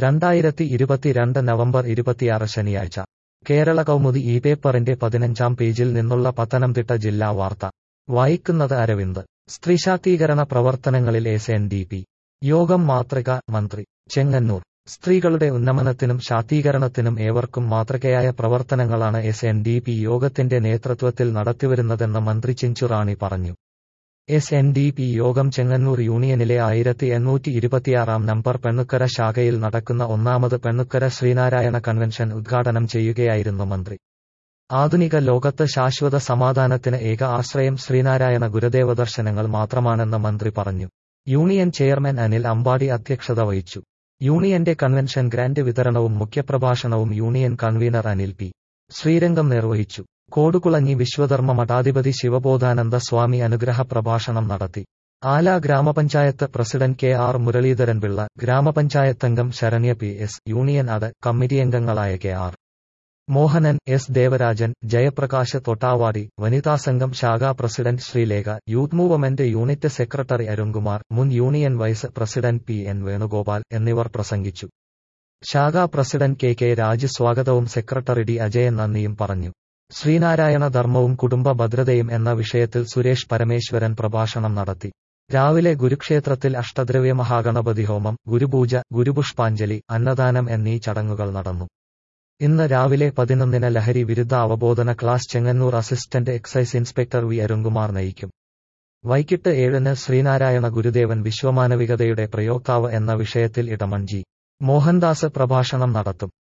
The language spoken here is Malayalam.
2022 നവംബർ 26 ശനിയാഴ്ച കേരള കൗമുദി ഈ പേപ്പറിന്റെ 15-ാം പേജിൽ നിന്നുള്ള പത്തനംതിട്ട ജില്ലാ വാർത്ത വായിക്കുന്നത് അരവിന്ദ്. സ്ത്രീശാക്തീകരണ പ്രവർത്തനങ്ങളിൽ SNDP യോഗം മാതൃക. മന്ത്രി ചെങ്ങന്നൂർ. സ്ത്രീകളുടെ ഉന്നമനത്തിനും ശാക്തീകരണത്തിനും ഏവർക്കും മാതൃകയായ പ്രവർത്തനങ്ങളാണ് SNDP യോഗത്തിന്റെ നേതൃത്വത്തിൽ നടത്തിവരുന്നതെന്ന് മന്ത്രി ചിഞ്ചു റാണി പറഞ്ഞു. SNDP യോഗം ചെങ്ങന്നൂർ യൂണിയനിലെ 1826 നമ്പർ പെണ്ണുക്കര ശാഖയിൽ നടക്കുന്ന 1ാമത് പെണ്ണുക്കര ശ്രീനാരായണ കൺവെൻഷൻ ഉദ്ഘാടനം ചെയ്യുകയായിരുന്നു മന്ത്രി. ആധുനിക ലോകത്ത് ശാശ്വത സമാധാനത്തിന് ഏക ആശ്രയം ശ്രീനാരായണ ഗുരുദേവ ദർശനങ്ങൾ മാത്രമാണെന്ന് മന്ത്രി പറഞ്ഞു. യൂണിയൻ ചെയർമാൻ അനിൽ അമ്പാടി അധ്യക്ഷത വഹിച്ചു. യൂണിയന്റെ കൺവെൻഷൻ ഗ്രാന്റ് വിതരണവും മുഖ്യപ്രഭാഷണവും union convener Anil P. Sreerangam നിർവഹിച്ചു. കോടുകുളഞ്ഞി വിശ്വധർമ്മ മഠാധിപതി ശിവബോധാനന്ദ സ്വാമി അനുഗ്രഹ പ്രഭാഷണം നടത്തി. ആല ഗ്രാമപഞ്ചായത്ത് പ്രസിഡന്റ് KR മുരളീധരൻപിള്ള, ഗ്രാമപഞ്ചായത്തംഗം ശരണ്യ PS, യൂണിയൻ കമ്മിറ്റിയംഗങ്ങളായ KR മോഹനൻ, S ദേവരാജൻ, ജയപ്രകാശ് തൊട്ടാവാടി, വനിതാസംഘം ശാഖാ president Sreelekha, youth movement unit secretary Arunkumar, മുൻ union vice president PN Venugopal എന്നിവർ പ്രസംഗിച്ചു. ശാഖാ പ്രസിഡന്റ് KK രാജ് സ്വാഗതവും സെക്രട്ടറി D അജയൻ നന്ദിയും പറഞ്ഞു. ശ്രീനാരായണ ധർമ്മവും കുടുംബ ഭദ്രതയും എന്ന വിഷയത്തിൽ സുരേഷ് പരമേശ്വരൻ പ്രഭാഷണം നടത്തി. രാവിലെ ഗുരുക്ഷേത്രത്തിൽ അഷ്ടദ്രവ്യ മഹാഗണപതി ഹോമം, ഗുരുപൂജ, ഗുരുപുഷ്പാഞ്ജലി, അന്നദാനം എന്നീ ചടങ്ങുകൾ നടന്നു. ഇന്ന് രാവിലെ 11-ന് ലഹരി വിരുദ്ധ അവബോധന class Chengannur assistant excise inspector V Arunkumar നയിക്കും. വൈകിട്ട് 7-ന് ശ്രീനാരായണ ഗുരുദേവൻ വിശ്വമാനവികതയുടെ പ്രയോക്താവ് എന്ന വിഷയത്തിൽ ഇടമൺ G. മോഹൻദാസ് പ്രഭാഷണം നടത്തും.